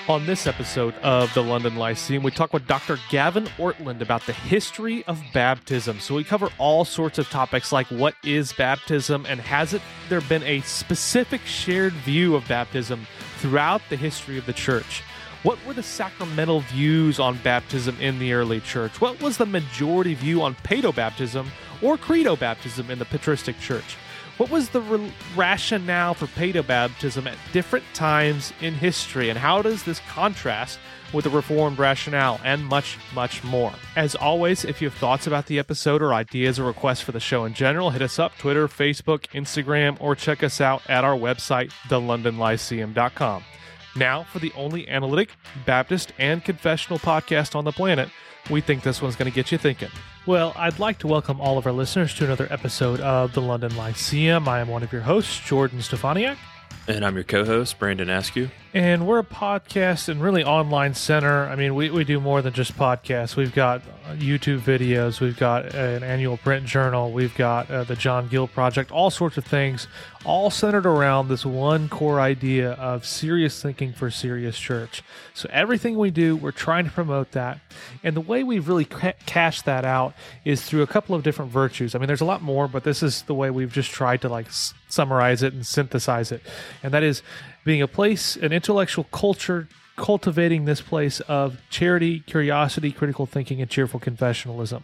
On this episode of the London Lyceum, we talk with Dr. Gavin Ortlund about the history of baptism. So we cover all sorts of topics like what is baptism and there been a specific shared view of baptism throughout the history of the church? What were the sacramental views on baptism in the early church? What was the majority view on paedobaptism or credo baptism in the patristic church? What was the rationale for paedobaptism at different times in history, and how does this contrast with the Reformed rationale, and much, much more. As always, if you have thoughts about the episode or ideas or requests for the show in general, hit us up, Twitter, Facebook, Instagram, or check us out at our website, thelondonlyceum.com. Now, for the only analytic, Baptist, and confessional podcast on the planet, we think this one's going to get you thinking. Well, I'd like to welcome all of our listeners to another episode of the London Lyceum. I am one of your hosts, Jordan Stefaniak. And I'm your co-host, Brandon Askew. And we're a podcast and really online center. I mean, we do more than just podcasts. We've got YouTube videos. We've got an annual print journal. We've got the John Gill Project, all sorts of things, all centered around this one core idea of serious thinking for serious church. So everything we do, we're trying to promote that. And the way we've really cashed that out is through a couple of different virtues. I mean, there's a lot more, but this is the way we've just tried to summarize it and synthesize it. And that is being a place, an intellectual culture, cultivating this place of charity, curiosity, critical thinking, and cheerful confessionalism.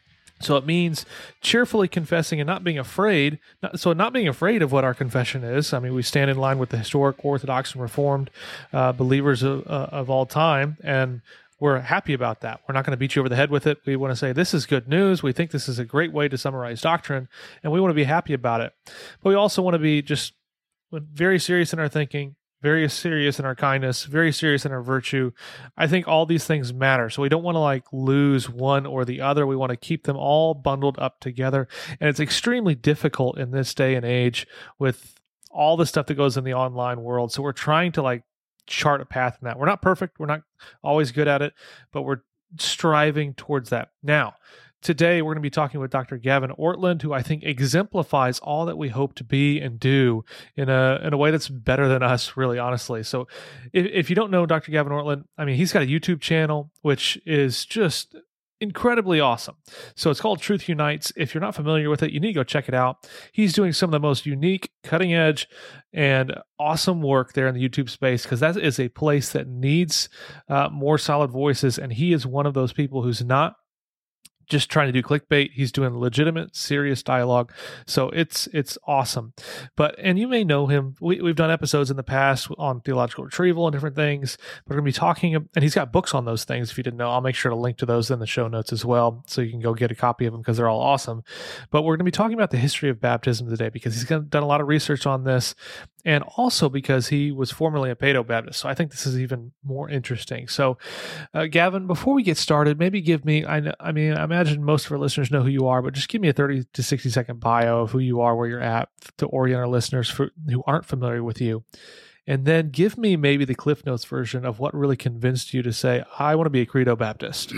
So it means cheerfully confessing and not being afraid. Not being afraid of what our confession is. I mean, we stand in line with the historic Orthodox and Reformed believers of all time, and we're happy about that. We're not going to beat you over the head with it. We want to say this is good news. We think this is a great way to summarize doctrine, and we want to be happy about it. But we also want to be just very serious in our thinking, very serious in our kindness, very serious in our virtue. I think all these things matter. So we don't want to lose one or the other. We want to keep them all bundled up together. And it's extremely difficult in this day and age with all the stuff that goes in the online world. So we're trying to chart a path in that. We're not perfect. We're not always good at it, but we're striving towards that. Now, today, we're going to be talking with Dr. Gavin Ortlund, who I think exemplifies all that we hope to be and do in a way that's better than us, really, honestly. So if you don't know Dr. Gavin Ortlund, I mean, he's got a YouTube channel, which is just incredibly awesome. So it's called Truth Unites. If you're not familiar with it, you need to go check it out. He's doing some of the most unique, cutting edge, and awesome work there in the YouTube space, because that is a place that needs more solid voices. And he is one of those people who's not just trying to do clickbait. He's doing legitimate, serious dialogue. So it's awesome. And you may know him. We've done episodes in the past on theological retrieval and different things. But we're going to be talking, and he's got books on those things. If you didn't know, I'll make sure to link to those in the show notes as well, so you can go get a copy of them because they're all awesome. But we're going to be talking about the history of baptism today because he's done a lot of research on this, and also because he was formerly a paedobaptist. So I think this is even more interesting. So Gavin, before we get started, maybe give me, I imagine most of our listeners know who you are, but just give me a 30 to 60 second bio of who you are, where you're at, to orient our listeners who aren't familiar with you. And then give me maybe the Cliff Notes version of what really convinced you to say, I want to be a Credo Baptist.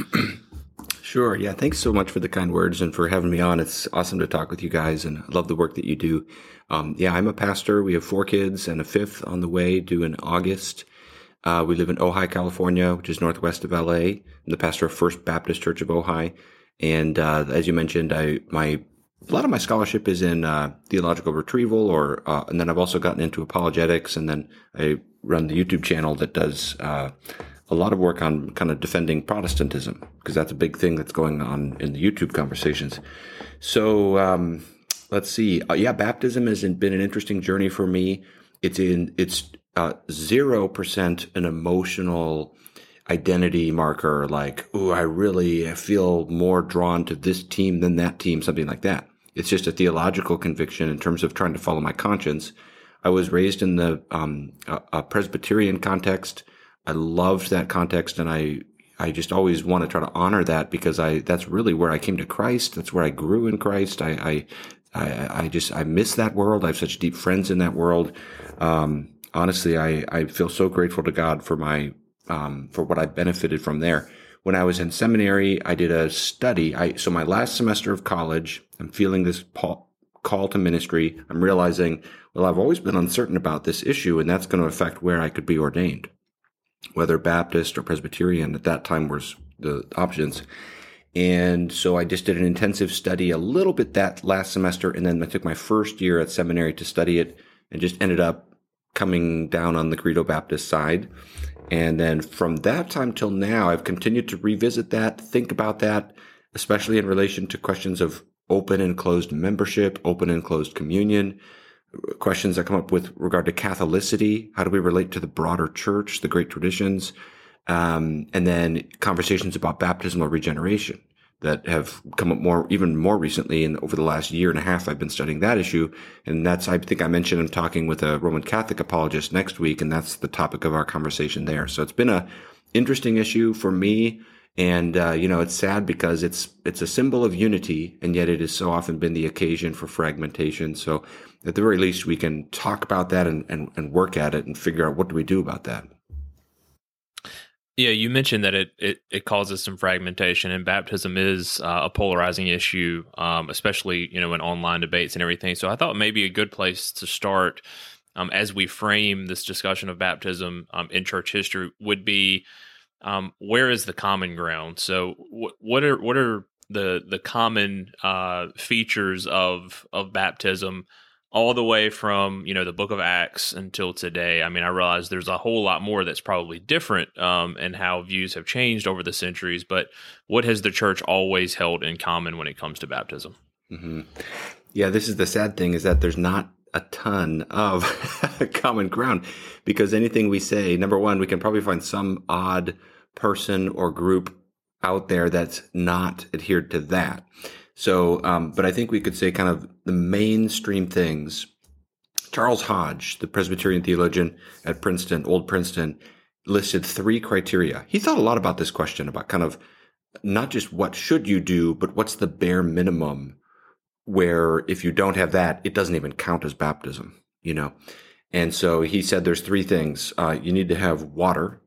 Sure. Yeah. Thanks so much for the kind words and for having me on. It's awesome to talk with you guys, and I love the work that you do. I'm a pastor. We have 4 kids and a 5th on the way due in August. We live in Ojai, California, which is northwest of LA. I'm the pastor of First Baptist Church of Ojai. And as you mentioned, a lot of my scholarship is in theological retrieval, and then I've also gotten into apologetics, and then I run the YouTube channel that does a lot of work on kind of defending Protestantism, because that's a big thing that's going on in the YouTube conversations. So let's see. Baptism has been an interesting journey for me. It's 0% an emotional identity marker, I feel more drawn to this team than that team, something like that. It's just a theological conviction in terms of trying to follow my conscience. I was raised in the a Presbyterian context. I loved that context, and I just always want to try to honor that, because that's really where I came to Christ. That's where I grew in Christ. I miss that world. I have such deep friends in that world. Honestly, I feel so grateful to God for for what I benefited from there. When I was in seminary, I did a study. So my last semester of college, I'm feeling this call to ministry. I'm realizing, I've always been uncertain about this issue, and that's going to affect where I could be ordained. whether Baptist or Presbyterian at that time was the options. And so I just did an intensive study a little bit that last semester, and then I took my first year at seminary to study it and just ended up coming down on the Credo Baptist side. And then from that time till now, I've continued to revisit that, think about that, especially in relation to questions of open and closed membership, open and closed communion, questions that come up with regard to Catholicity. How do we relate to the broader church, the great traditions? And then conversations about baptismal regeneration that have come up even more recently. And over the last year and a half, I've been studying that issue. And I think I mentioned I'm talking with a Roman Catholic apologist next week, and that's the topic of our conversation there. So it's been a interesting issue for me. And, it's sad because it's a symbol of unity, and yet it has so often been the occasion for fragmentation. So at the very least, we can talk about that and work at it and figure out what do we do about that. Yeah, you mentioned that it causes some fragmentation, and baptism is a polarizing issue, especially in online debates and everything. So I thought maybe a good place to start as we frame this discussion of baptism in church history would be where is the common ground? So what are the common features of baptism all the way from, the book of Acts until today? I mean, I realize there's a whole lot more that's probably different and how views have changed over the centuries, but what has the church always held in common when it comes to baptism? Mm-hmm. Yeah, this is the sad thing, is that there's not a ton of common ground, because anything we say, number one, we can probably find some odd person or group out there that's not adhered to that. So, but I think we could say kind of the mainstream things. Charles Hodge, the Presbyterian theologian at Princeton, Old Princeton, listed 3 criteria. He thought a lot about this question, about kind of not just what should you do, but what's the bare minimum where if you don't have that, it doesn't even count as baptism, And so he said there's 3 things. You need to have water.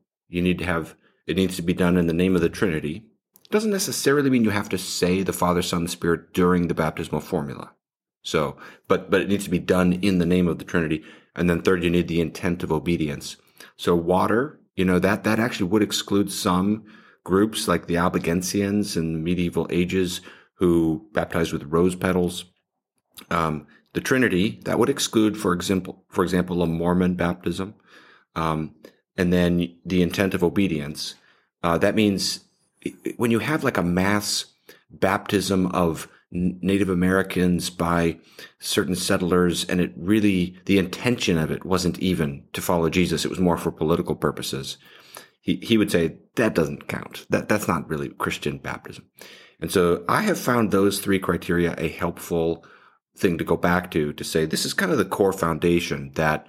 It needs to be done in the name of the Trinity. It doesn't necessarily mean you have to say the Father, Son, Spirit during the baptismal formula. So, but it needs to be done in the name of the Trinity. And then third, you need the intent of obedience. So water, that actually would exclude some groups like the Albigensians in the medieval ages who baptized with rose petals. The Trinity, that would exclude, for example, a Mormon baptism. And then the intent of obedience. That means when you have like a mass baptism of Native Americans by certain settlers, and the intention of it wasn't even to follow Jesus, it was more for political purposes, he would say that doesn't count. That's not really Christian baptism. And so I have found those 3 criteria a helpful thing to go back to say this is kind of the core foundation that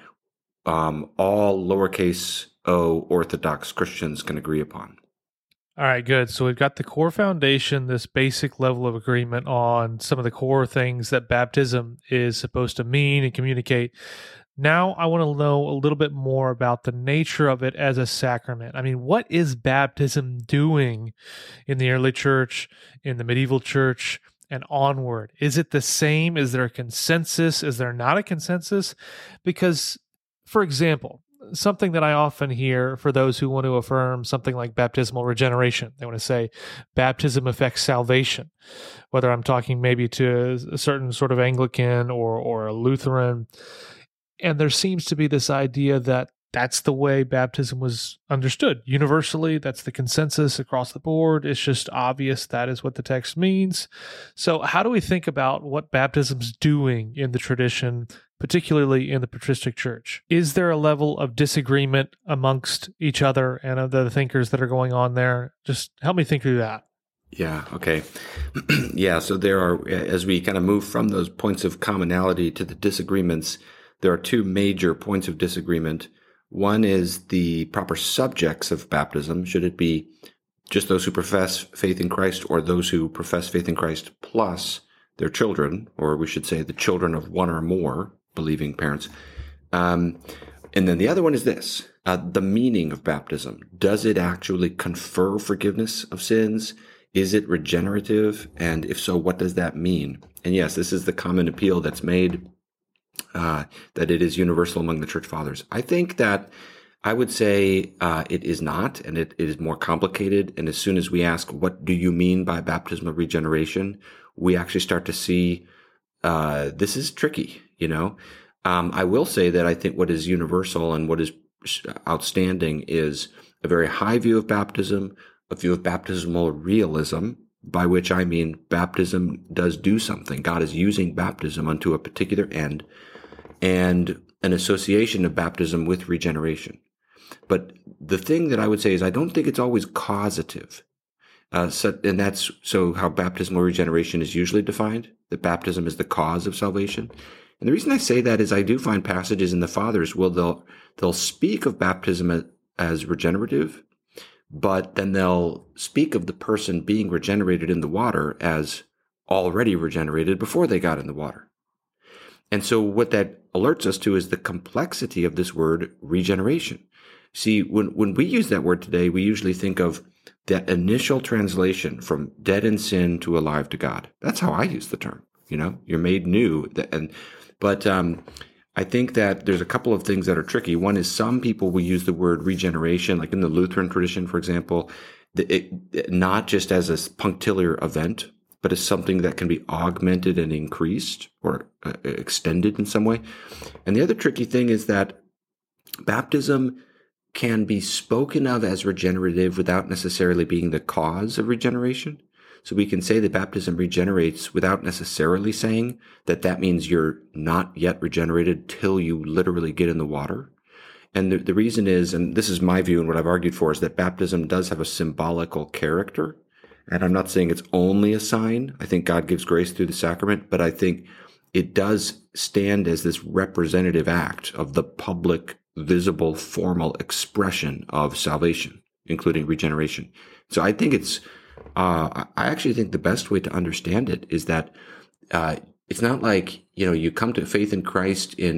all lowercase o Orthodox Christians can agree upon. All right, good. So we've got the core foundation, this basic level of agreement on some of the core things that baptism is supposed to mean and communicate. Now I want to know a little bit more about the nature of it as a sacrament. I mean, what is baptism doing in the early church, in the medieval church, and onward? Is it the same? Is there a consensus? Is there not a consensus? Because, for example, something that I often hear for those who want to affirm something like baptismal regeneration, they want to say baptism affects salvation, whether I'm talking maybe to a certain sort of Anglican or a Lutheran. And there seems to be this idea that that's the way baptism was understood universally. That's the consensus across the board. It's just obvious that is what the text means. So how do we think about what baptism's doing in the tradition, particularly in the patristic church? Is there a level of disagreement amongst each other and of the thinkers that are going on there? Just help me think through that. Yeah, okay. Yeah, so there are, as we kind of move from those points of commonality to the disagreements, there are 2 major points of disagreement. One is the proper subjects of baptism. Should it be just those who profess faith in Christ, or those who profess faith in Christ plus their children, or we should say the children of one or more believing parents? And then the other one is this, the meaning of baptism. Does it actually confer forgiveness of sins? Is it regenerative? And if so, what does that mean? And yes, this is the common appeal that's made, that it is universal among the church fathers. I think that I would say it is not, and it is more complicated. And as soon as we ask, what do you mean by baptismal regeneration? We actually start to see this is tricky, I will say that I think what is universal and what is outstanding is a very high view of baptism, a view of baptismal realism, by which I mean baptism does do something. God is using baptism unto a particular end, and an association of baptism with regeneration. But the thing that I would say is I don't think it's always causative. And that's so how baptismal regeneration is usually defined, that baptism is the cause of salvation. And the reason I say that is I do find passages in the Fathers they'll speak of baptism as regenerative, but then they'll speak of the person being regenerated in the water as already regenerated before they got in the water. And so what that alerts us to is the complexity of this word regeneration. See, when we use that word today, we usually think of that initial translation from dead in sin to alive to God. That's how I use the term. You're made new. But I think that there's a couple of things that are tricky. One is some people will use the word regeneration, like in the Lutheran tradition, for example, not just as a punctiliar event, but as something that can be augmented and increased or extended in some way. And the other tricky thing is that baptism can be spoken of as regenerative without necessarily being the cause of regeneration. So we can say that baptism regenerates without necessarily saying that means you're not yet regenerated till you literally get in the water. And the reason is, and this is my view and what I've argued for, is that baptism does have a symbolical character. And I'm not saying it's only a sign. I think God gives grace through the sacrament, but I think it does stand as this representative act of the public, visible, formal expression of salvation, including regeneration. So I think I actually think the best way to understand it is that it's not like, you come to faith in Christ in,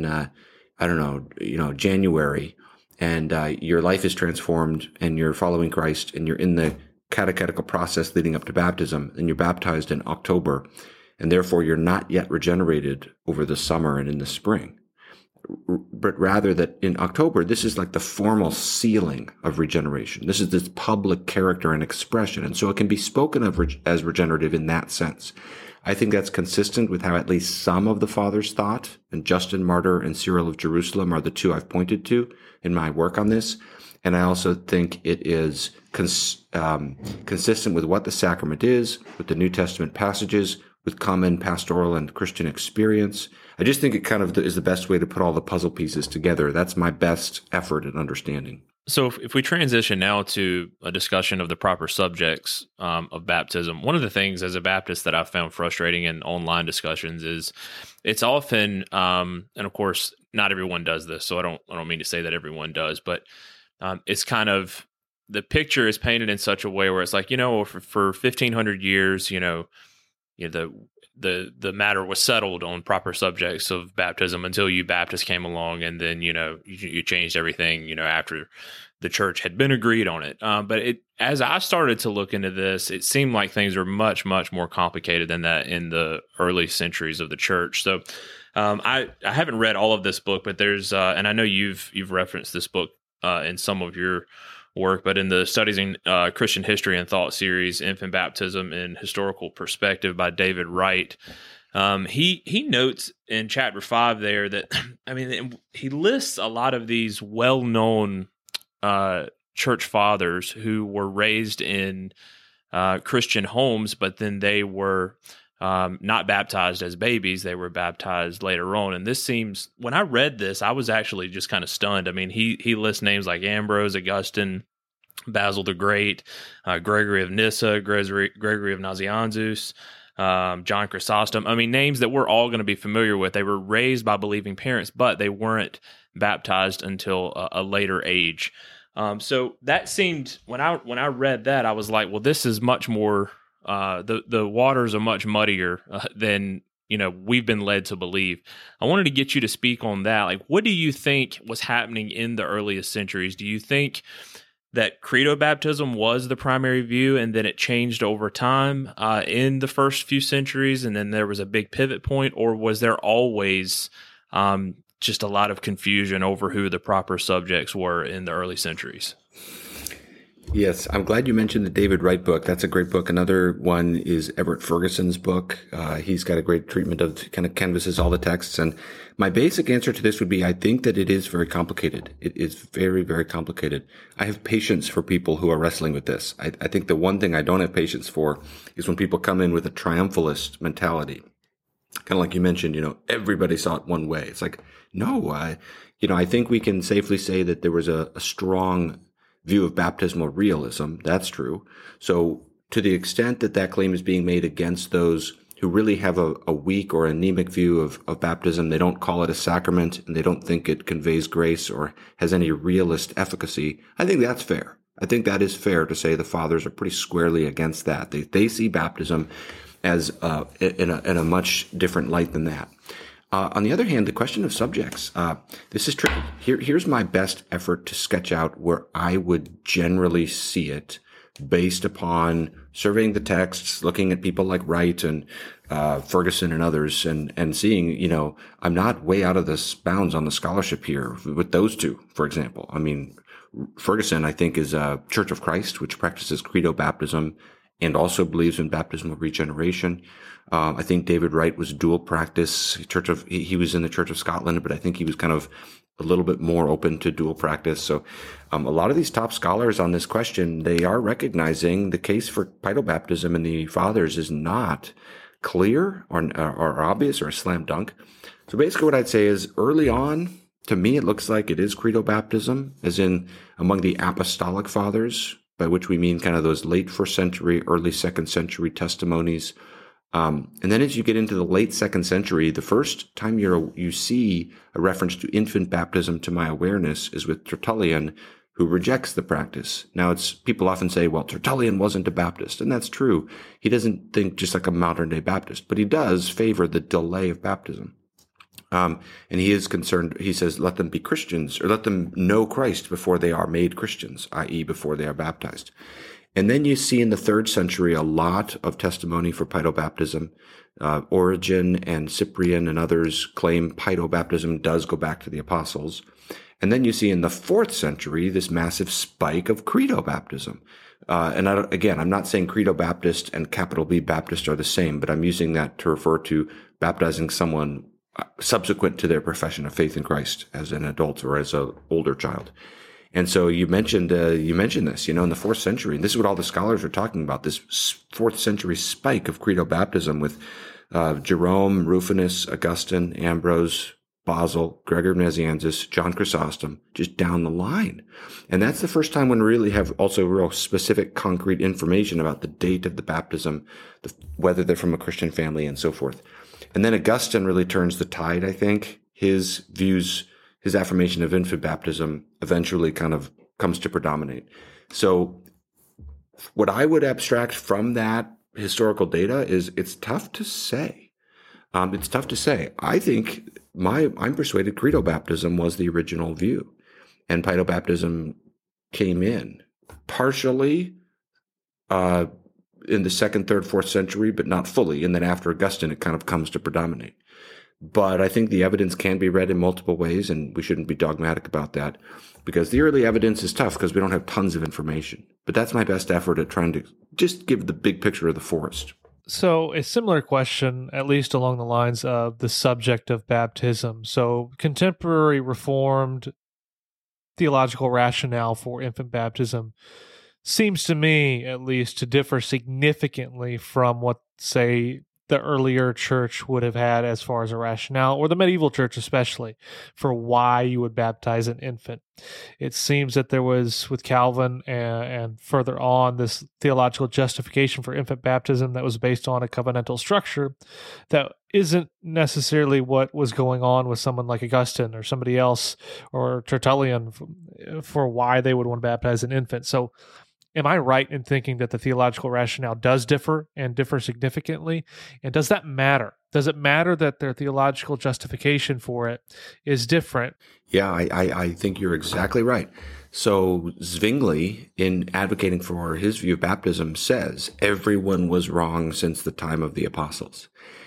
January, and your life is transformed and you're following Christ and you're in the catechetical process leading up to baptism, and you're baptized in October, and therefore you're not yet regenerated over the summer and in the spring. But rather that in October, this is like the formal sealing of regeneration. This is this public character and expression. And so it can be spoken of as regenerative in that sense. I think that's consistent with how at least some of the fathers thought, and Justin Martyr and Cyril of Jerusalem are the two I've pointed to in my work on this. And I also think it is consistent with what the sacrament is, with the New Testament passages, with common pastoral and Christian experience. I just think it kind of is the best way to put all the puzzle pieces together. That's my best effort at understanding. So if we transition now to a discussion of the proper subjects of baptism, one of the things as a Baptist that I've found frustrating in online discussions is it's often, and of course, not everyone does this, so I don't mean to say that everyone does, but it's kind of, the picture is painted in such a way where it's like, for 1,500 years, the matter was settled on proper subjects of baptism until you Baptists came along, and then you changed everything after the church had been agreed on it. But as I started to look into this, it seemed like things were much more complicated than that in the early centuries of the church. So I haven't read all of this book, but there's and I know you've referenced this book in some of your work, but in the Studies in Christian History and Thought series, Infant Baptism in Historical Perspective by David Wright, he notes in chapter 5 there that, he lists a lot of these well-known church fathers who were raised in Christian homes, but then they were not baptized as babies. They were baptized later on. And this seems, when I read this, I was actually just kind of stunned. He lists names like Ambrose, Augustine, Basil the Great, Gregory of Nyssa, Gregory of Nazianzus, John Chrysostom. Names that we're all going to be familiar with. They were raised by believing parents, but they weren't baptized until a later age. So that seemed, when I read that, I was like, well, this is much more, the waters are much muddier than we've been led to believe. I wanted to get you to speak on that. Like, what do you think was happening in the earliest centuries? Do you think that credo baptism was the primary view, and then it changed over time in the first few centuries, and then there was a big pivot point, or was there always just a lot of confusion over who the proper subjects were in the early centuries. Yes, I'm glad you mentioned the David Wright book. That's a great book. Another one is Everett Ferguson's book. He's got a great treatment of kind of canvases all the texts. And my basic answer to this would be, I think that it is very complicated. It is very, very complicated. I have patience for people who are wrestling with this. I think the one thing I don't have patience for is when people come in with a triumphalist mentality. Kind of like you mentioned, everybody saw it one way. It's like, no, I think we can safely say that there was a strong view of baptismal realism. That's true. So to the extent that that claim is being made against those who really have a weak or anemic view of baptism, they don't call it a sacrament, and they don't think it conveys grace or has any realist efficacy, I think that's fair. I think that is fair to say the fathers are pretty squarely against that. They see baptism as in a much different light than that. On the other hand, the question of subjects, this is tricky. Here's my best effort to sketch out where I would generally see it based upon surveying the texts, looking at people like Wright and Ferguson and others, and seeing, I'm not way out of the bounds on the scholarship here with those two, for example. I mean, Ferguson, I think, is a Church of Christ, which practices credo baptism and also believes in baptismal regeneration. I think David Wright was dual practice. He was in the Church of Scotland, but I think he was kind of a little bit more open to dual practice. So a lot of these top scholars on this question, they are recognizing the case for pedobaptism in the fathers is not clear or obvious or a slam dunk. So basically what I'd say is early on, to me, it looks like it is credo baptism, as in among the apostolic fathers, by which we mean kind of those late first century, early second century testimonies. And then as you get into the late second century, the first time you see a reference to infant baptism, to my awareness, is with Tertullian, who rejects the practice. Now, people often say, well, Tertullian wasn't a Baptist, and that's true. He doesn't think just like a modern day Baptist, but he does favor the delay of baptism. And he is concerned, he says, let them be Christians, or let them know Christ before they are made Christians, i.e. before they are baptized. And then you see in the 3rd century a lot of testimony for pedobaptism. Origen and Cyprian and others claim pedobaptism does go back to the apostles. And then you see in the 4th century this massive spike of credo baptism. And I'm not saying credo Baptist and capital B Baptist are the same, but I'm using that to refer to baptizing someone subsequent to their profession of faith in Christ as an adult or as an older child. And so you mentioned this, in the 4th century, and this is what all the scholars are talking about, this 4th century spike of credo baptism with Jerome, Rufinus, Augustine, Ambrose, Basil, Gregor of Nazianzus, John Chrysostom, just down the line. And that's the first time when we really have also real specific concrete information about the date of the baptism, whether they're from a Christian family and so forth. And then Augustine really turns the tide, I think. His views, his affirmation of infant baptism eventually kind of comes to predominate. So what I would abstract from that historical data is it's tough to say. I think I'm persuaded credo baptism was the original view, and pedobaptism came in partially in the 2nd, 3rd, 4th century, but not fully. And then after Augustine, it kind of comes to predominate. But I think the evidence can be read in multiple ways, and we shouldn't be dogmatic about that, because the early evidence is tough because we don't have tons of information. But that's my best effort at trying to just give the big picture of the forest. So a similar question, at least along the lines of the subject of baptism. So contemporary Reformed theological rationale for infant baptism seems to me, at least, to differ significantly from what, say, the earlier church would have had as far as a rationale, or the medieval church especially, for why you would baptize an infant. It seems that there was, with Calvin and further on, this theological justification for infant baptism that was based on a covenantal structure that isn't necessarily what was going on with someone like Augustine or somebody else, or Tertullian, for why they would want to baptize an infant. So am I right in thinking that the theological rationale does differ and differ significantly? And does that matter? Does it matter that their theological justification for it is different? Yeah, I think you're exactly right. So Zwingli, in advocating for his view of baptism, says everyone was wrong since the time of the apostles.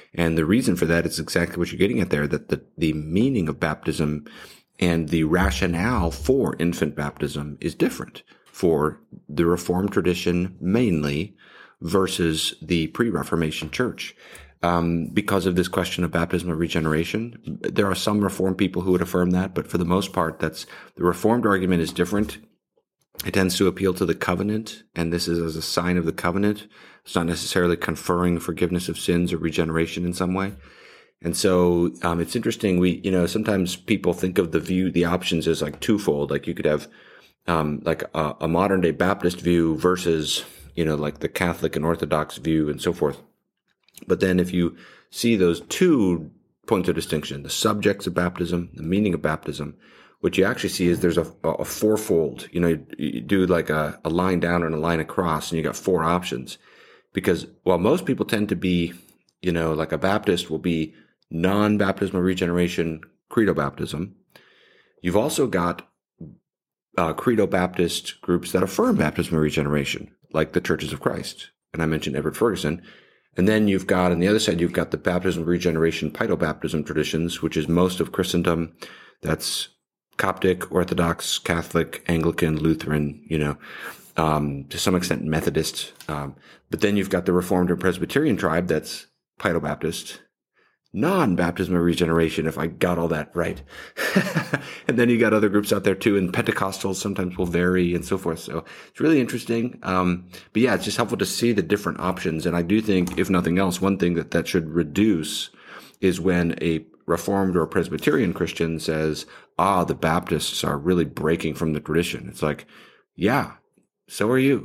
And the reason for that is exactly what you're getting at there, that the meaning of baptism and the rationale for infant baptism is different for the Reformed tradition mainly versus the pre-Reformation church. Because of this question of baptismal regeneration. There are some Reformed people who would affirm that, but for the most part, the Reformed argument is different. It tends to appeal to the covenant, and this is as a sign of the covenant. It's not necessarily conferring forgiveness of sins or regeneration in some way. And so it's interesting. Sometimes people think of the options as like twofold. Like you could have like a modern day Baptist view versus, like the Catholic and Orthodox view and so forth. But then if you see those 2 points of distinction, the subjects of baptism, the meaning of baptism, what you actually see is there's a fourfold. You do like a line down and a line across, and you got 4 options. Because while most people tend to be, like a Baptist will be non-baptismal regeneration, credo baptism, you've also got credo Baptist groups that affirm baptismal regeneration, like the Churches of Christ. And I mentioned Everett Ferguson. And then you've got, on the other side, you've got the baptism regeneration, paedobaptism traditions, which is most of Christendom. That's Coptic, Orthodox, Catholic, Anglican, Lutheran, to some extent Methodist. But then you've got the Reformed and Presbyterian tribe that's paedobaptist, non-baptismal regeneration, if I got all that right. And then you got other groups out there too, and Pentecostals sometimes will vary and so forth. So it's really interesting. But yeah, it's just helpful to see the different options. And I do think, if nothing else, one thing that should reduce is when a Reformed or Presbyterian Christian says, the Baptists are really breaking from the tradition. It's like, yeah, so are you.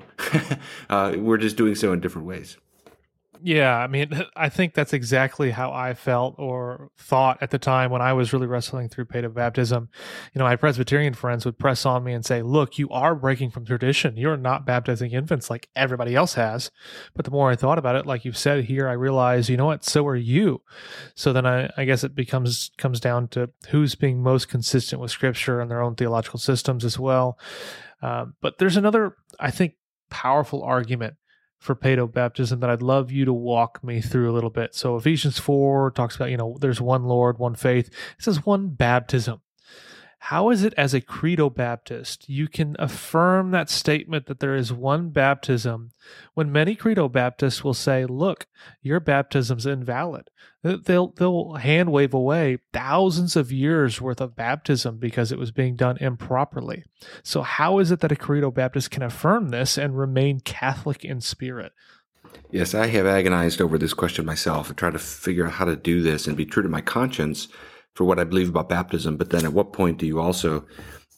We're just doing so in different ways. Yeah, I mean, I think that's exactly how I felt or thought at the time when I was really wrestling through paedobaptism. My Presbyterian friends would press on me and say, look, you are breaking from tradition. You're not baptizing infants like everybody else has. But the more I thought about it, like you've said here, I realized, you know what, so are you. So then I guess it comes down to who's being most consistent with Scripture and their own theological systems as well. But there's another, I think, powerful argument for paedobaptism that I'd love you to walk me through a little bit. So Ephesians 4 talks about, there's one Lord, one faith. It says one baptism. How is it as a credo Baptist you can affirm that statement that there is one baptism when many credo Baptists will say, look, your baptism's invalid? They'll hand wave away thousands of years worth of baptism because it was being done improperly. So how is it that a credo Baptist can affirm this and remain Catholic in spirit? Yes, I have agonized over this question myself and tried to figure out how to do this and be true to my conscience for what I believe about baptism. But then at what point do you also,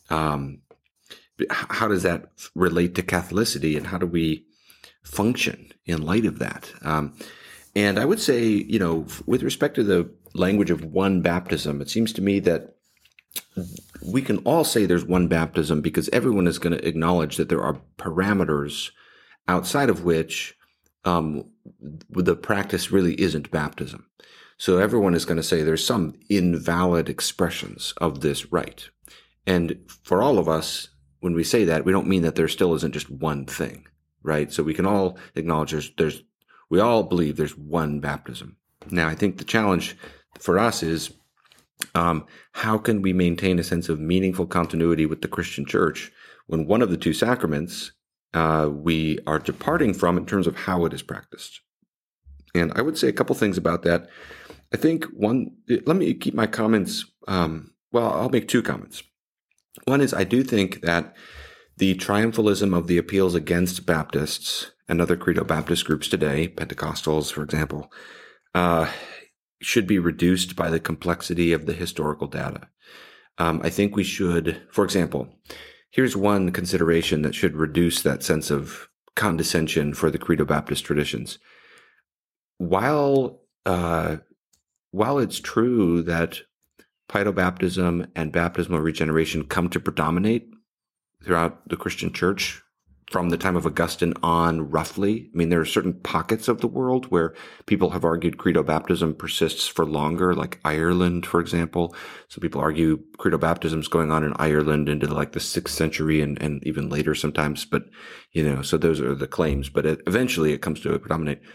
how does that relate to Catholicity, and how do we function in light of that? And I would say, with respect to the language of one baptism, it seems to me that we can all say there's one baptism because everyone is going to acknowledge that there are parameters outside of which the practice really isn't baptism. So everyone is going to say there's some invalid expressions of this rite. And for all of us, when we say that, we don't mean that there still isn't just one thing, right? So we can all acknowledge we all believe there's one baptism. Now, I think the challenge for us is how can we maintain a sense of meaningful continuity with the Christian church when one of the 2 sacraments we are departing from in terms of how it is practiced? And I would say a couple things about that. I think let me keep my comments, I'll make 2 comments. One is I do think that the triumphalism of the appeals against Baptists and other credo Baptist groups today, Pentecostals, for example, should be reduced by the complexity of the historical data. I think we should, for example, here's one consideration that should reduce that sense of condescension for the credo Baptist traditions. While it's true that paedobaptism and baptismal regeneration come to predominate throughout the Christian church from the time of Augustine on, roughly, I mean, there are certain pockets of the world where people have argued credo baptism persists for longer, like Ireland, for example. Some people argue credo baptism is going on in Ireland into like the 6th century and even later sometimes. But, so those are the claims. But eventually it comes to predominate.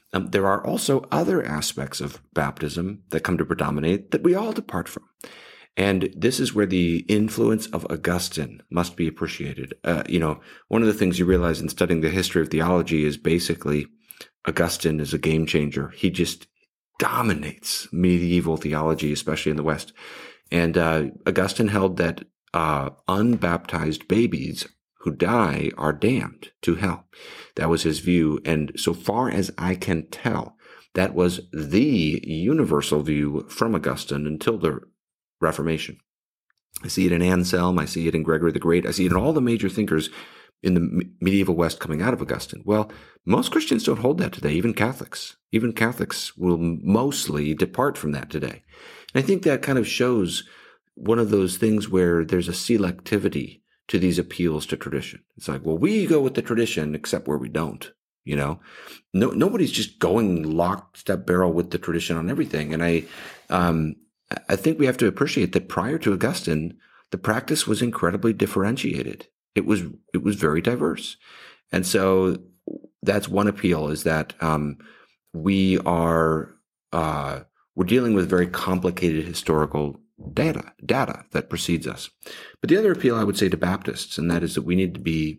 There are also other aspects of baptism that come to predominate that we all depart from. And this is where the influence of Augustine must be appreciated. One of the things you realize in studying the history of theology is basically Augustine is a game changer. He just dominates medieval theology, especially in the West. And Augustine held that unbaptized babies who die are damned to hell. That was his view. And so far as I can tell, that was the universal view from Augustine until the Reformation. I see it in Anselm. I see it in Gregory the Great. I see it in all the major thinkers in the medieval West coming out of Augustine. Well, most Christians don't hold that today, even Catholics. Even Catholics will mostly depart from that today. And I think that kind of shows one of those things where there's a selectivity to these appeals to tradition. It's like, well, we go with the tradition except where we don't, Nobody's just going lockstep barrel with the tradition on everything. And I think we have to appreciate that prior to Augustine, the practice was incredibly differentiated. It was very diverse. And so that's one appeal, is that we're dealing with very complicated historical data that precedes us. But the other appeal I would say to Baptists, and that is that we need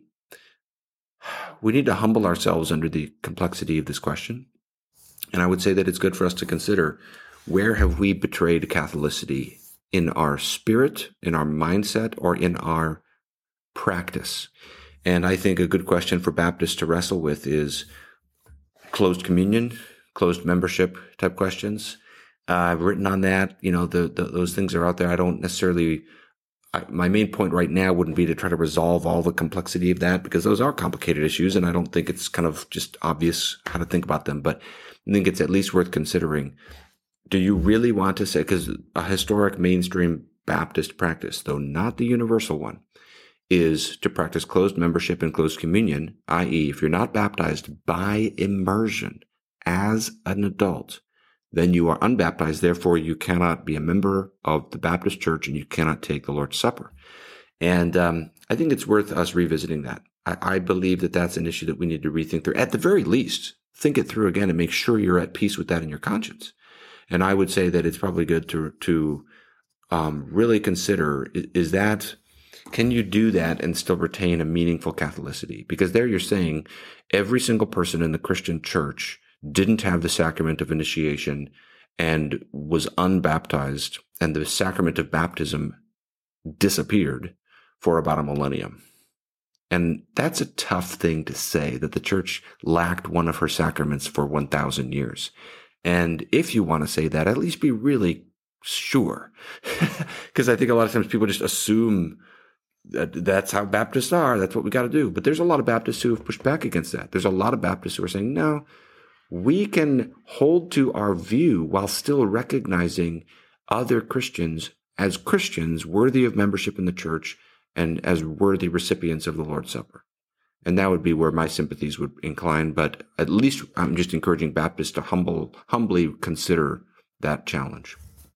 to humble ourselves under the complexity of this question. And I would say that it's good for us to consider, where have we betrayed Catholicity in our spirit, in our mindset, or in our practice? And I think a good question for Baptists to wrestle with is closed communion, closed membership type questions. I've written on that. Those things are out there. I don't necessarily, my main point right now wouldn't be to try to resolve all the complexity of that, because those are complicated issues, and I don't think it's kind of just obvious how to think about them. But I think it's at least worth considering. Do you really want to say, because a historic mainstream Baptist practice, though not the universal one, is to practice closed membership and closed communion, i.e., if you're not baptized by immersion as an adult, then you are unbaptized. Therefore, you cannot be a member of the Baptist Church, and you cannot take the Lord's Supper. And I think it's worth us revisiting that. I believe that that's an issue that we need to rethink through. At the very least, think it through again and make sure you're at peace with that in your conscience. And I would say that it's probably good to really consider, can you do that and still retain a meaningful Catholicity? Because there you're saying every single person in the Christian church didn't have the sacrament of initiation and was unbaptized, and the sacrament of baptism disappeared for about a millennium. And that's a tough thing to say, that the church lacked one of her sacraments for 1,000 years. And if you want to say that, at least be really sure. Because I think a lot of times people just assume that that's how Baptists are. That's what we got to do. But there's a lot of Baptists who have pushed back against that. There's a lot of Baptists who are saying, no, we can hold to our view while still recognizing other Christians as Christians worthy of membership in the church and as worthy recipients of the Lord's Supper. And that would be where my sympathies would incline. But at least I'm just encouraging Baptists to humbly consider that challenge.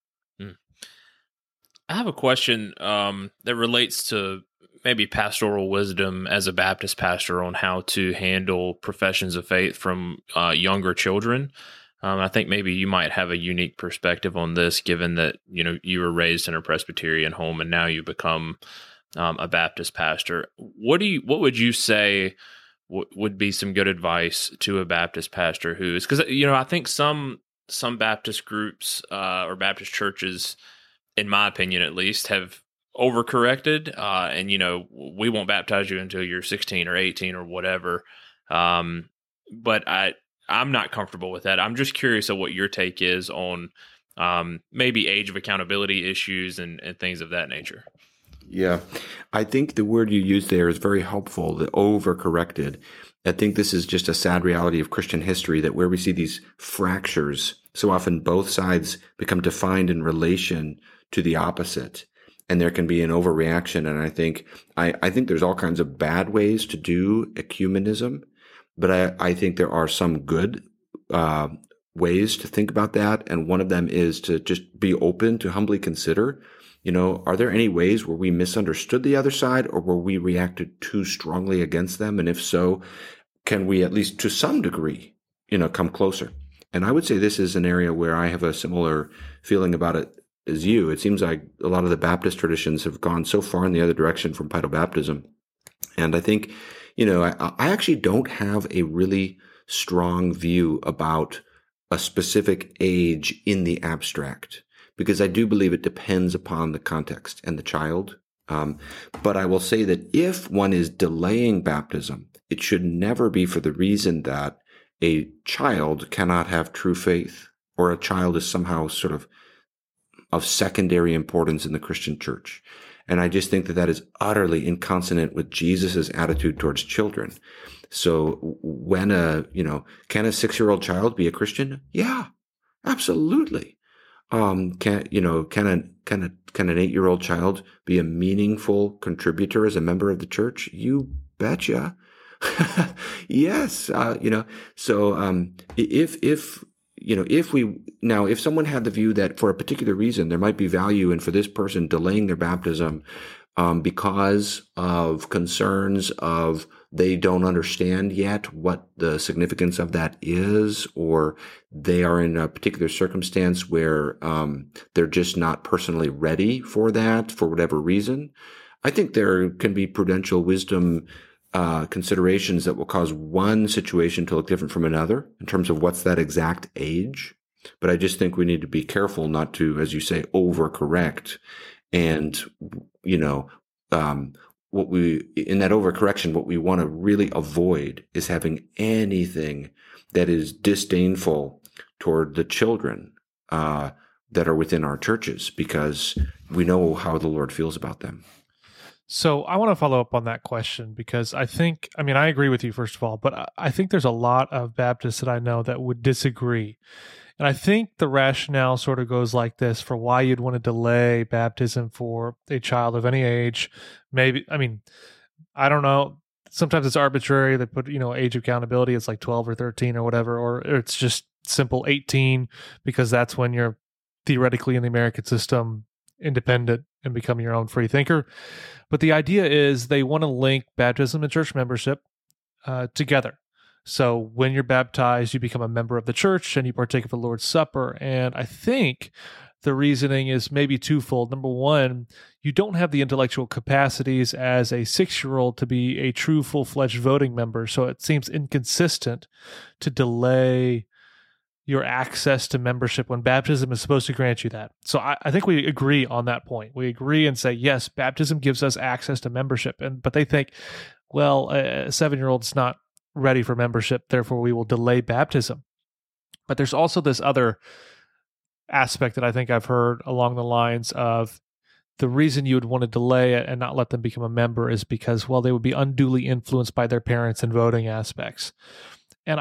I have a question that relates to maybe pastoral wisdom as a Baptist pastor on how to handle professions of faith from younger children. I think maybe you might have a unique perspective on this, given that you were raised in a Presbyterian home and now you become a Baptist pastor. What would you say would be some good advice to a Baptist pastor who is, because I think some Baptist groups or Baptist churches, in my opinion at least, have overcorrected, and we won't baptize you until you're 16 or 18 or whatever. But I'm not comfortable with that. I'm just curious of what your take is on maybe age of accountability issues and things of that nature. Yeah, I think the word you used there is very helpful, the overcorrected. I think this is just a sad reality of Christian history, that where we see these fractures, so often both sides become defined in relation to the opposite, and there can be an overreaction. And I think there's all kinds of bad ways to do ecumenism, but I think there are some good ways to think about that. And one of them is to just be open to humbly consider, are there any ways where we misunderstood the other side, or where we reacted too strongly against them? And if so, can we at least to some degree come closer. And I would say this is an area where I have a similar feeling about it as you. It seems like a lot of the Baptist traditions have gone so far in the other direction from pedobaptism. And I think, I actually don't have a really strong view about a specific age in the abstract, because I do believe it depends upon the context and the child. But I will say that if one is delaying baptism, it should never be for the reason that a child cannot have true faith, or a child is somehow sort of secondary importance in the Christian church. And I just think that that is utterly inconsonant with Jesus's attitude towards children. So when can a 6-year-old child be a Christian? Yeah, absolutely. Can an 8-year-old child be a meaningful contributor as a member of the church? You betcha. Yes. So if someone had the view that for a particular reason there might be value in for this person delaying their baptism because of concerns of they don't understand yet what the significance of that is, or they are in a particular circumstance where they're just not personally ready for that for whatever reason, I think there can be prudential wisdom considerations that will cause one situation to look different from another in terms of what's that exact age. But I just think we need to be careful not to, as you say, overcorrect. And, in that overcorrection, what we want to really avoid is having anything that is disdainful toward the children that are within our churches, because we know how the Lord feels about them. So I want to follow up on that question, because I agree with you, first of all, but I think there's a lot of Baptists that I know that would disagree. And I think the rationale sort of goes like this for why you'd want to delay baptism for a child of any age. Maybe, I don't know. Sometimes it's arbitrary. They put, age of accountability. It's like 12 or 13 or whatever, or it's just simple 18, because that's when you're theoretically in the American system independent and become your own free thinker. But the idea is they want to link baptism and church membership together. So when you're baptized, you become a member of the church and you partake of the Lord's Supper. And I think the reasoning is maybe twofold. Number one, you don't have the intellectual capacities as a 6-year-old to be a true full-fledged voting member. So it seems inconsistent to delay your access to membership when baptism is supposed to grant you that. So I think we agree on that point. We agree and say, yes, baptism gives us access to membership. But they think, well, a 7-year-old's not ready for membership, therefore we will delay baptism. But there's also this other aspect that I think I've heard along the lines of the reason you would want to delay it and not let them become a member is because, well, they would be unduly influenced by their parents in voting aspects. And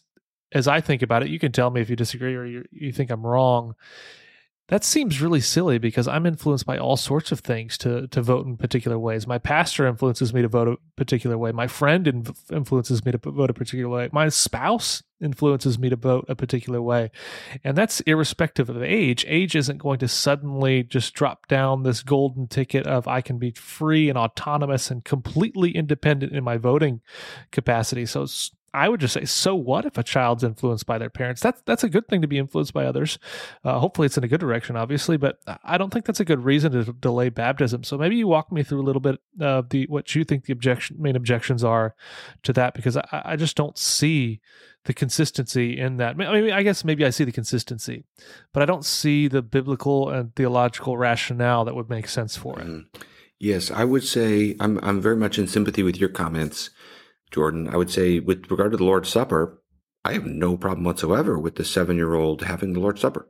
as I think about it, you can tell me if you disagree or you think I'm wrong. That seems really silly, because I'm influenced by all sorts of things to vote in particular ways. My pastor influences me to vote a particular way. My friend influences me to vote a particular way. My spouse influences me to vote a particular way. And that's irrespective of age. Age isn't going to suddenly just drop down this golden ticket of I can be free and autonomous and completely independent in my voting capacity. So I would just say, so what if a child's influenced by their parents? That's a good thing to be influenced by others. Hopefully it's in a good direction, obviously, but I don't think that's a good reason to delay baptism. So maybe you walk me through a little bit of what you think the main objections are to that, because I just don't see the consistency in that. I guess maybe I see the consistency, but I don't see the biblical and theological rationale that would make sense for it. Yes, I would say I'm very much in sympathy with your comments, Jordan. I would say with regard to the Lord's Supper, I have no problem whatsoever with the 7-year-old having the Lord's Supper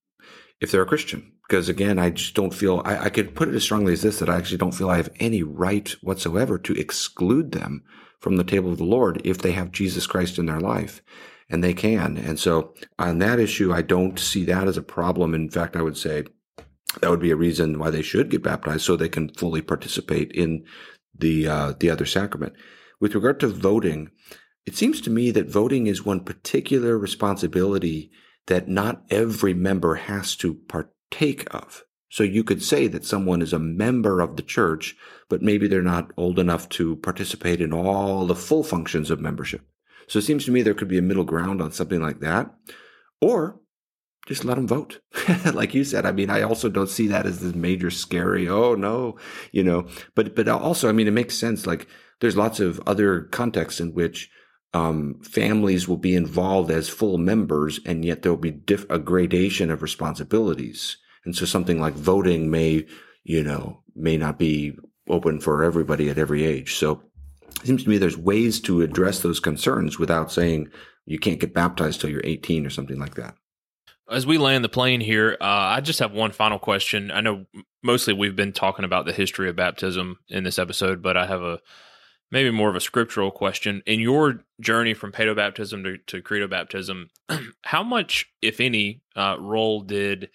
if they're a Christian. Because again, I just don't feel, I could put it as strongly as this, that I actually don't feel I have any right whatsoever to exclude them from the table of the Lord if they have Jesus Christ in their life. And they can. And so on that issue, I don't see that as a problem. In fact, I would say that would be a reason why they should get baptized, so they can fully participate in the other sacrament. With regard to voting, it seems to me that voting is one particular responsibility that not every member has to partake of. So you could say that someone is a member of the church, but maybe they're not old enough to participate in all the full functions of membership. So it seems to me there could be a middle ground on something like that, or just let them vote. Like you said, I mean, I also don't see that as this major scary, oh no, but also, I mean, it makes sense. Like there's lots of other contexts in which families will be involved as full members, and yet there'll be a gradation of responsibilities. And so something like voting may not be open for everybody at every age. So it seems to me there's ways to address those concerns without saying you can't get baptized till you're 18 or something like that. As we land the plane here, I just have one final question. I know mostly we've been talking about the history of baptism in this episode, but I have maybe more of a scriptural question. In your journey from paedobaptism to credo baptism, how much, if any, role did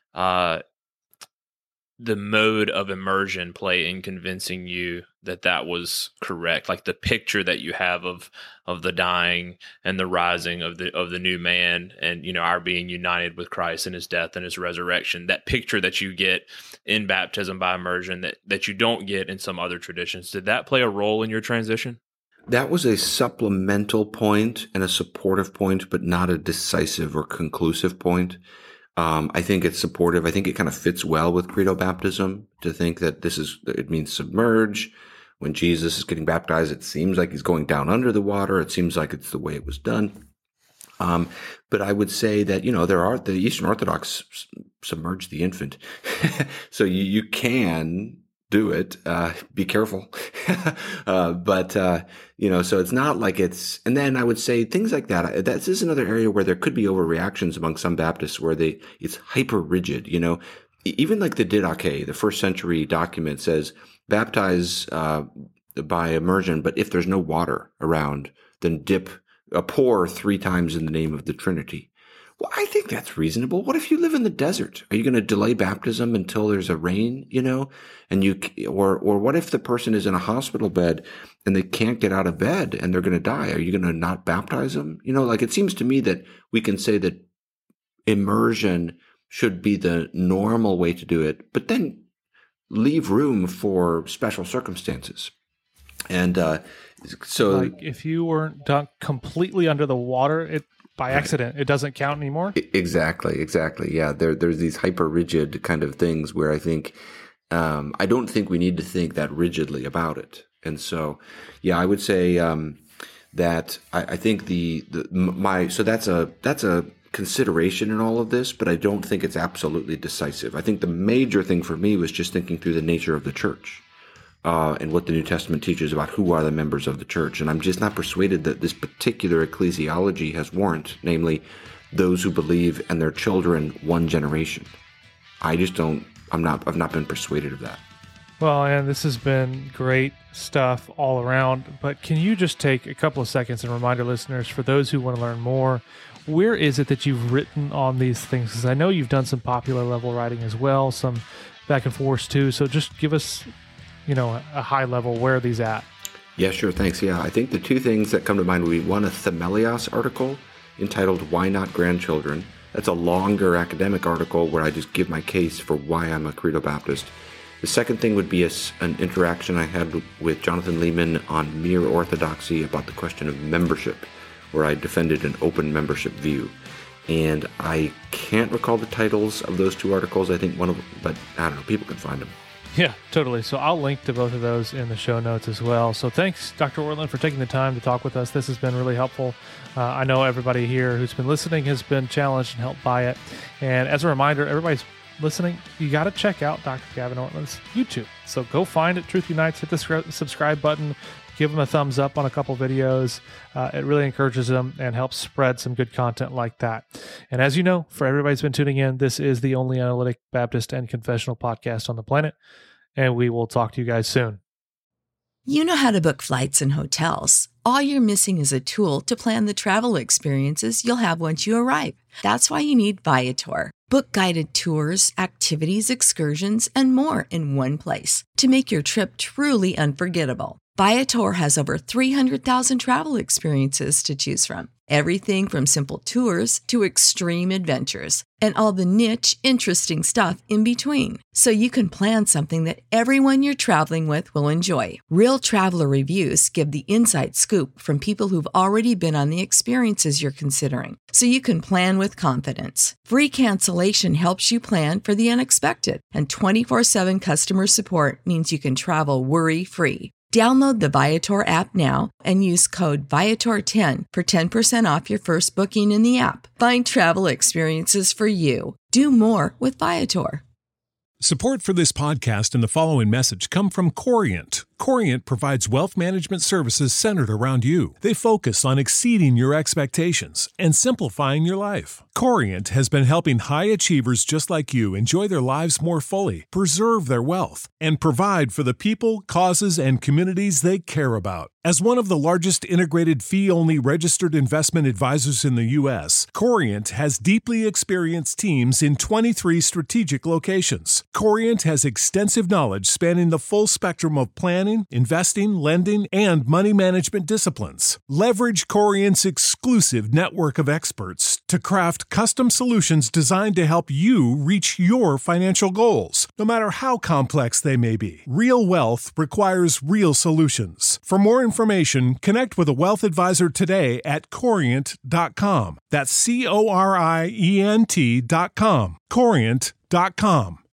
the mode of immersion play in convincing you that was correct? Like the picture that you have of the dying and the rising of the new man, and our being united with Christ in his death and his resurrection, that picture that you get in baptism by immersion that you don't get in some other traditions. Did that play a role in your transition? That was a supplemental point and a supportive point, but not a decisive or conclusive point. I think it's supportive. I think it kind of fits well with credo baptism to think that it means submerge. When Jesus is getting baptized, it seems like he's going down under the water. It seems like it's the way it was done. But I would say that, the Eastern Orthodox submerge the infant. So you can do it. Be careful. So it's not like it's, and then I would say things like that. This is another area where there could be overreactions among some Baptists where it's hyper rigid, even like the Didache, the first century document says, baptize, by immersion, but if there's no water around, then pour 3 times in the name of the Trinity. Well, I think that's reasonable. What if you live in the desert? Are you going to delay baptism until there's a rain, or what if the person is in a hospital bed and they can't get out of bed and they're going to die? Are you going to not baptize them? It seems to me that we can say that immersion should be the normal way to do it, but then leave room for special circumstances. And, so like if you weren't dunked completely under the water, by accident, it doesn't count anymore? Exactly. Yeah, there's these hyper rigid kind of things where I think I don't think we need to think that rigidly about it. And so, yeah, I would say that I think so that's a consideration in all of this, but I don't think it's absolutely decisive. I think the major thing for me was just thinking through the nature of the church. And what the New Testament teaches about who are the members of the church. And I'm just not persuaded that this particular ecclesiology has warrant, namely those who believe and their children one generation. I've not been persuaded of that. Well, and this has been great stuff all around, but can you just take a couple of seconds and remind our listeners, for those who want to learn more, where is it that you've written on these things? Because I know you've done some popular level writing as well, some back and forth too. So just give us a high level, where are these at? Yeah, sure. Thanks. Yeah, I think the 2 things that come to mind would be, one, a Themelios article entitled Why Not Grandchildren? That's a longer academic article where I just give my case for why I'm a Credo Baptist. The second thing would be an interaction I had with Jonathan Lehman on Mere Orthodoxy about the question of membership, where I defended an open membership view. And I can't recall the titles of those 2 articles. I think one of them, but I don't know, people can find them. Yeah, totally. So I'll link to both of those in the show notes as well. So thanks, Dr. Ortlund, for taking the time to talk with us. This has been really helpful. I know everybody here who's been listening has been challenged and helped by it. And as a reminder, everybody's listening, you got to check out Dr. Gavin Ortlund's YouTube. So go find it, Truth Unites, hit the subscribe button, give him a thumbs up on a couple videos. It really encourages them and helps spread some good content like that. And as you know, for everybody who's been tuning in, this is the only analytic Baptist and confessional podcast on the planet. And we will talk to you guys soon. You know how to book flights and hotels. All you're missing is a tool to plan the travel experiences you'll have once you arrive. That's why you need Viator. Book guided tours, activities, excursions, and more in one place to make your trip truly unforgettable. Viator has over 300,000 travel experiences to choose from. Everything from simple tours to extreme adventures and all the niche, interesting stuff in between. So you can plan something that everyone you're traveling with will enjoy. Real traveler reviews give the inside scoop from people who've already been on the experiences you're considering. So you can plan with confidence. Free cancellation helps you plan for the unexpected. And 24/7 customer support means you can travel worry-free. Download the Viator app now and use code Viator10 for 10% off your first booking in the app. Find travel experiences for you. Do more with Viator. Support for this podcast and the following message come from Corient. Corient provides wealth management services centered around you. They focus on exceeding your expectations and simplifying your life. Corient has been helping high achievers just like you enjoy their lives more fully, preserve their wealth, and provide for the people, causes, and communities they care about. As one of the largest integrated fee-only registered investment advisors in the U.S., Corient has deeply experienced teams in 23 strategic locations. Corient has extensive knowledge spanning the full spectrum of planning, investing, lending, and money management disciplines. Leverage Corient's exclusive network of experts to craft custom solutions designed to help you reach your financial goals, no matter how complex they may be. Real wealth requires real solutions. For more information, connect with a wealth advisor today at Corient.com. That's Corient.com. Corient.com.